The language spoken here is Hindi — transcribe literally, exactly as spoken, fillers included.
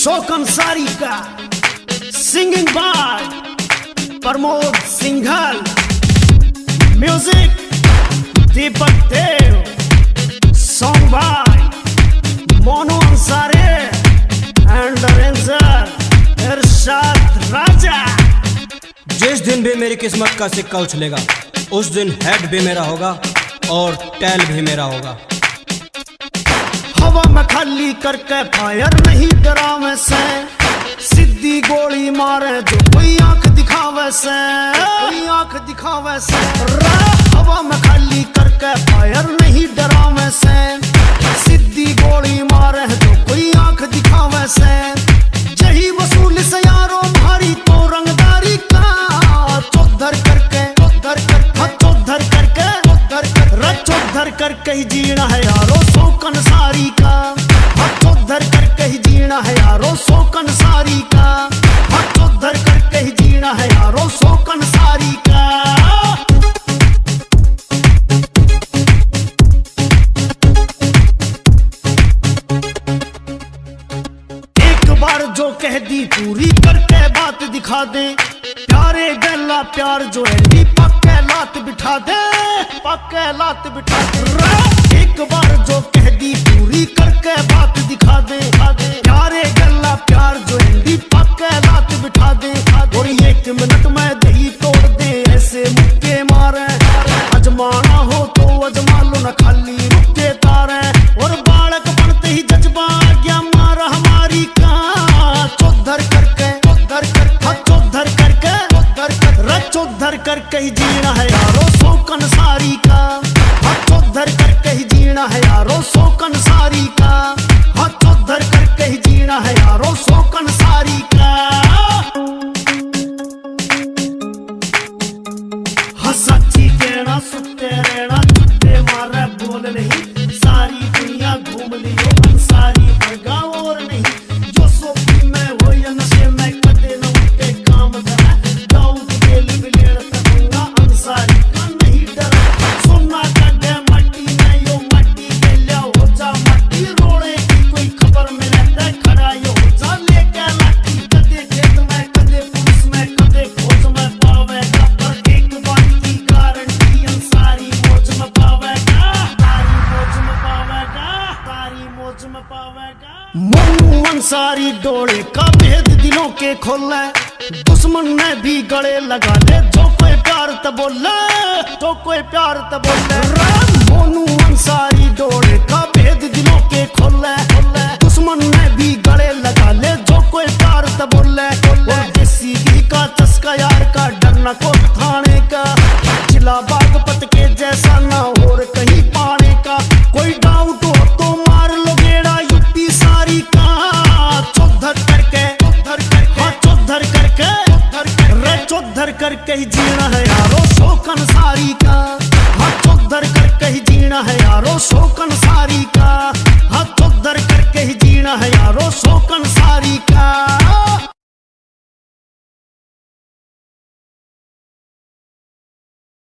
शौक अंसारी का singing by Pramod Singhal, music Deepak Dev, song by Monu Ansari and arranger Irshad Raja. जिस दिन भी मेरी किस्मत का सिक्का उछलेगा उस दिन हेड भी मेरा होगा और टेल भी मेरा होगा। हवा में खाली करके फायर नहीं डरावे से, सीधी गोली मारे जो कोई आंख दिखावे से, कोई आंख दिखावे से। हवा में खाली करके फायर नहीं डरावे से, सीधी गोली मारे जो कोई आंख दिखावे से। यही वसूल से यारों भारी तो रंगदारी का, चौधर करके चौधर करके चौधर करके चौधर कर चौधर करके ही जीना है यारो शौकन सारी का। चौधर करके ही जीना है यारो शौकन सारी का। चौधर करके ही जीना है यारो शौकन सारी का। एक बार जो कह दी पूरी करके बात दिखा दे, प्यारे गला प्यार जो है नी पक्के लात बिठा दे, पक्के लात बिठा दे। एक बार जो कह दी पूरी करके बात दिखा दे, प्यारे गला प्यार जो है नी पक्के लात बिठा दे। और एक मिनट में दही तोड़ दे ऐसे मुक्के मारे, अजमाना हो तो अजमा लो न खाली रुके तारे। और बालक बनते ही जज्बा गया मारा हमारी का, चौधर करके चौधर करके चौधर करके चौधर कर चौधर करके ही जीना है यारो शौकन सारी का। चौधर करके ही जीना है यारो शौकन सारी का। चौधर करके ही जीना है यारो शौकन सारी का। सच्ची कहना सुते रहना झूठे मारे बोल नहीं, सारी दुनिया घूम लियो अंसारी भगा और नहीं। जो सोफी में हो या नशे में कदे न उठे काम करा, दाऊद बेली बिलेड़ तकूंगा अंसारी का नहीं डरा। सोना कटे मट्टी में यो मट्टी के लिया हो जा मट्टी, रोड़े की कोई खबर में रहता खड़ा यो हो जा लेके लाठी। कदे खेत में कदे पुलिस में कदे फौज में पावेगा, पर एक बात की गारंटी अंसारी मौज में पावेगा, तारी मौज में पावेगा, तारी मौज में पावेगा। मोनू अंसारी डोले का भेद दिलों के खोले, दुश्मन ने भी गले लगा दे जो कोई प्यार त बोले, जो कोई प्यार त बोले। मोनू अंसारी डोले का भेद दिलों के खोले, दुश्मन ने भी गले लगा ले जो कोई प्यार त बोले। और देसी घी का चस्का यार का डरना को थाने का, जिला बागपत के जैसा ना और कहीं पाने का। कोई डाउट हो तो मार लो गेड़ा यूपी सारी का। चौधर करके चौधर करके चौधर करके चौधर चौधर करके ही जीना है यारो शौकन सारी का। चौधर करके ही जीना है यारो शौकन सारी का।